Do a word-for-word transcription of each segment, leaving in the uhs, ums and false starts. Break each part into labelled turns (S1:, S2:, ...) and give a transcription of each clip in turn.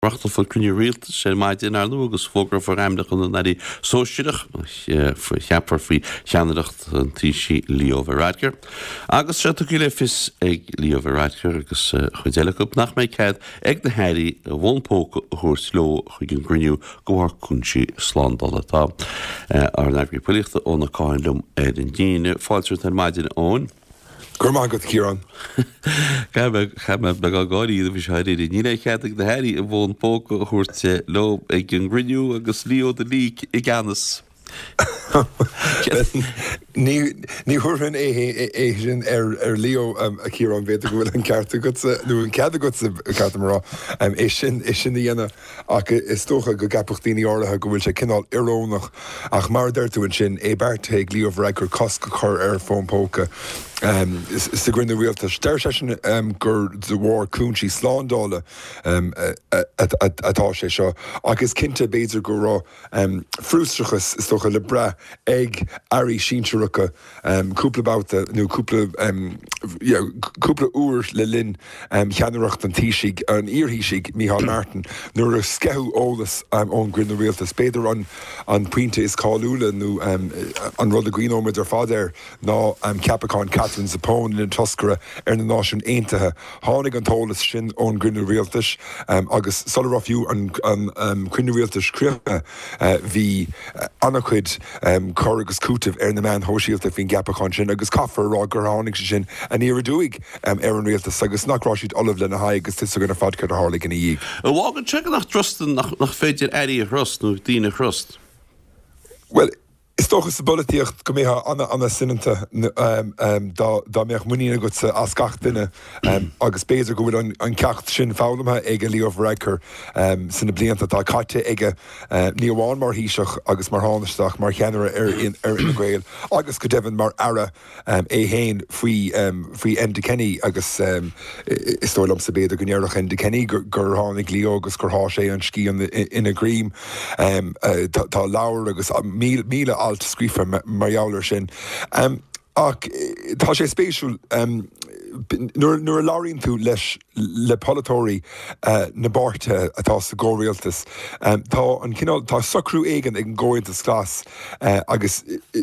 S1: Rachtal fo cynne rialt sé maid in arú agus fógra for raimdach an na sóisiireach cheapar fao cheanadacht an tíisi Leo Varadkar. Agus se go le fis ag Leo Varadkar agus chuideach nach méid cead ag na heirí a bhónpóca thuair sló chuig an grniú gohar cúnsí slándalatá ar an agri políochta ó na cáin lum ag an díine fáiltir an maidin ón.
S2: Gur má go Ciarán.
S1: Chaime be a gáí a bhí heirí ní chead ag na heirí a bhón póca chuirte lo ag an grniú agus lío de lí i gceannas.
S2: Ní thuhann é sin ar Leo a Ciarán bhéad gohfuil an ceartta gosa nó an cead gosa ceartamrá é sin é sin dhéana ach is tócha go gapachtaí orlathe go bhfuil sé cinál irónach ach mar deirtúin sin é beartaigh Leo Varadkar cosca chur ar fónpóca. Um, is, is the Grinna Realta Stair session um, gur the war cúnsí slándála um, atá sé seo agus cinnte béidir go rá um, frústrachas is tócha le bra ag airí sínsearacha um, cúpla báta nó cúpla um, yeah, cúpla úr le linn um, cheanaracht an tíisiigh an íorhíisiigh Micheál Martin nuair a sceú ólas um, ón Grinna Realta spéidir an an puinte is cáúla nó um, an rud a gcuinóid ar fád ná um, Capacán Catherine Zapone in Tuscara ar na náisiún aontaithe tháinig an tólas sin ón Grinna Realtas um, agus solarafhiú an, an um, Grinna Realtas cruithe uh, hí uh, annachcuid um, chor agus cútah ar na man hóisialta hín gapachán sin agus caafar rá gur tháinig sin an iarúig um, ar an Realtas agus nachrá siad olah le na haig agus tusa gona fadca a hálaigh in dhéag.
S1: Bhágan te nach trustan nach féidir airí a thrust nó dína thrust?
S2: Well, is tóchas sa bolaíocht go méthe anna anna sinanta um, um, dá méoch muína go sa ascach duine um, agus béidir go bhfuil an ceacht sin fálamthe ag Leo Varadkar um, sanna blianta tá caite ige uh, ní bháin mar híiseach agus mar háisteach mar cheanara ar in ar ina ghail agus go deimhin mar ara um, é héin faoi um, faoi Enda Kenny agus um, is tóilm sa béidir go nearach Enda Kenny gur gur tháinig Leo agus gur há sé an cí ina grím um, uh, tá leabhar agus míle alt scrífa marjouler sin. Um, ach, tá sé spéisiúil um, nuair a láiríonn tú leis le polatóirí uh, na báirte atá sa ggóréaltas. Um, tá an cinál tá socrú éigean ag an ggóréaltas glas uh, agus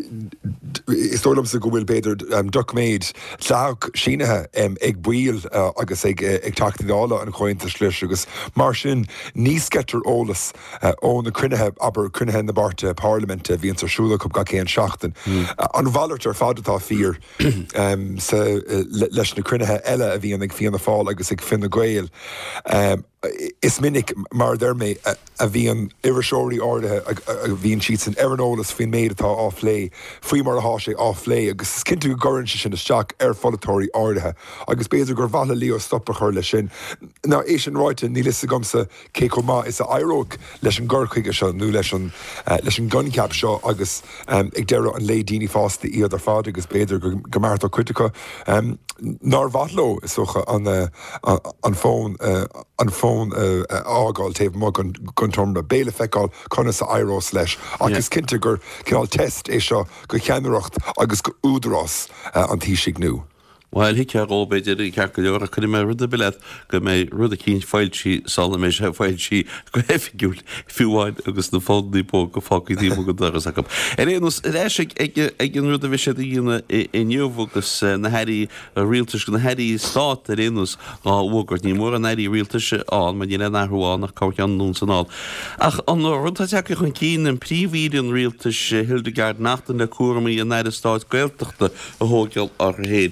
S2: is tólam sa go bhfuil beidir um, duc méid leach sinathe um, ag buíal uh, agus ag, ag tachtadála an chóintas leis agus mar sin níos scetar ólas uh, ó na crunethe aber crunethe na báirte parlamente bhí an tarsúla go ga céan seachtain. Mm. Uh, an bhairt ar fadatá fír um, sa uh, leis na crunethe eile a bhí an ag fianna fáil agus ag fin na gael. Um, is minic mar dermé a, a bhí an irisóirí áirithe a bhíon siad san aerólas faoin méid atá áflé, faoi mar a há sé áflé, agus is cinnte go gorann sin isteach ar folatóirí áirithe, agus béidir gur bhela Leo stoppa chuir le sin. Ná é sin ráite ní lisa gomsa cé comá is a airóg leis an ggurchuige seo nó leis an uh, leis an guncap seo agus um, ag deire an lé daoine fásta iad ar fád agus béidir go gomartá critica. Um, Nar bhatló is socha an, uh, an fón uh, an fón Uh, uh, ágáil taobh má gon tomra béle feicáil chuna sa airós leis agus yeah. Cinnte gur cinál test é seo go cheanaracht agus go údarrás uh, an tíisiigh nua.
S1: Weil hi cear óbéidir i cear go leor a chuine mé rud a bilad go mé rud a cín fáiltí sala mé sé fáiltí go hefigiúil fiúháin agus na fódaí pó go fácaí tímo go doras a go. Er éanos réis ag an rud a bhí sé dhéana i nniuhgus na heirí rialtas go na heirí stát er éanos á bhgurt ní mór an heirí rialtas an man dhéana nachhuáin nach cáir an nún san áil. Ach an rud a teach chun cín an príomhíon rialtas Hildegard nachtain na cuairmaí an neir stáit gaeltachta a hógeal ar héad.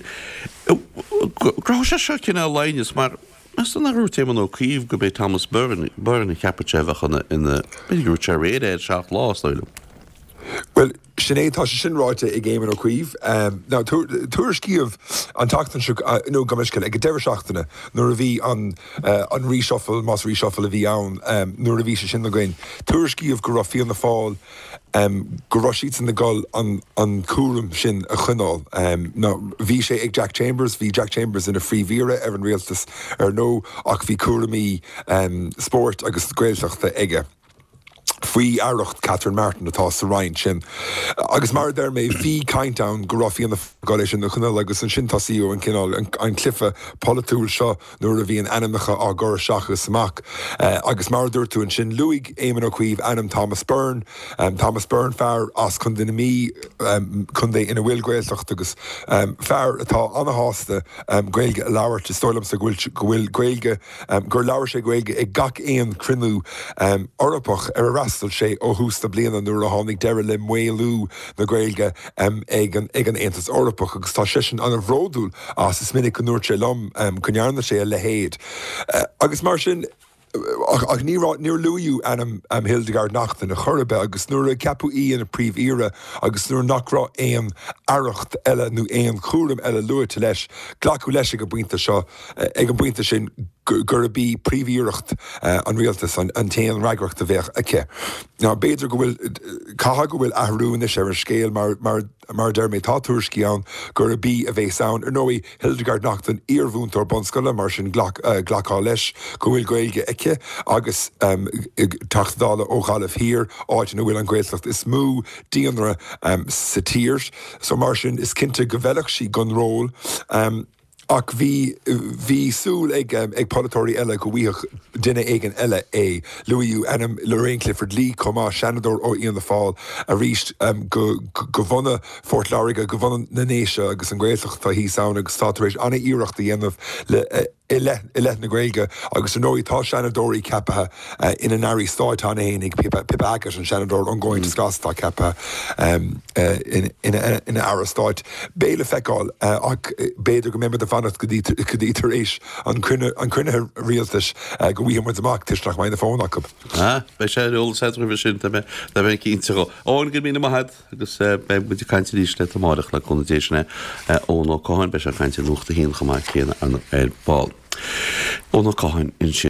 S1: Grá sé seo cinna leines mar Mas na rú téman ó cíomh go bé Thomas Byrne Byrne capachefachana ina beidir sé réad é seach lástoilm.
S2: Well, sinné tá sé sin ráite i ggéimean ó cuomh. Um, ná tuair scíomh an tachtain se uh, nó gomiscail ag deir seachtainna nuair a bhí an uh, an ríshuffle más ríshuffle a bhí ann um, nuair a bhí sé sin na gain. Tuair scíomh go raibh fion na fáil um, go raibh siad na gáil an an cuaram sin a chunáil. Um, ná bhí sé ag Jack Chambers, bhí Jack Chambers ina phríomhíre ar an rialtas ar nó ach bhí cuaramí um, sport agus gaeltachta aige. faoi airlacht Catherine Martin atá sa Ryan sin. Agus mar der mé bhí Caintown go raibh an gáile sin na chunne agus an sin tasíú an cinál an clifa polúil seo nuair a bhí an animacha á gur seachas amach. Uh, agus mar dúirtú an sin luigh éman ó chuomh anam Thomas Byrne, um, Thomas Byrne fear as chun duine mí um, chun é ina bhfuil gailteach agus um, fear atá anna hásta um, gailge a leabhar te stoilm sa bhfuil bhfuil gailge um, gur leabhar sé gailge ag gach éon crinú um, orpach ar a rastal sé ó hústa bliana nuair a tháinig deire le muélú na gailge um, ag an ag an Aontas orpach agus tá sé sin an a bhródúil as is minic go nuair sé lom um, chunearna sé a le héad. Uh, agus mar sin ach, ach níor luú anam am Hildegard nachta na chorbe agus nuair a ceapú í in a príomh-íre agus nuair nachrá éon aracht eile nó éon chúram eile luairte leis glacu leis go buinte seo ag an buinte sin gur a bí príomh-íireacht uh, an rialtas an, an téan raigeacht a bheith aice. Ná beidir go bhfuil caitha go bhfuil ahrúna sé ar scéal mar, mar, mar der mé táúrscí an gur a bí a bheith saon ar nóí Hildegard nachtan íorhúntar bonscoile mar sin ghlacá leis go bhfuil gailge aice agus um, tachtdála ó chalah hir áit na bhfuil an gcuilteacht is mú díonra um, sa tírs, so mar sin is cinnte go bhealach sí gon ról. Um, ach bhí bhí súil ag um, ag polytóirí eile go bhuíoch duine éigen eile é luú anam Lorraine Clifford Lee comá Shanador ó Ian the Fall a ríist um, go go bhonna Fort Lariga go bhonna na néise agus an gcuilteacht tá hí saona agus tátaréis anna íireachta dhéanamh le uh, i le na Gaeilge agus an nóí tá Shanadóí ceapathe uh, in an airí stáitán éananig pipa agat an Shanador an gáin disgás tá ceapathe um, uh, in ina aira stáit. Béle feicáil uh, ach béidir go mimar de fannacht go dtítar éis an crunne rialtas uh, go bhíon muid amach tisteach mai na fón acu.
S1: Ah, bei sé ol setrih sin de mé cínte go. Áin go mína maihad agus be bud caiinte líos le amach le connotation ón ó cáin be sé caiinte luachta híon chamáid chéana an ball. Ó nó cáin in sin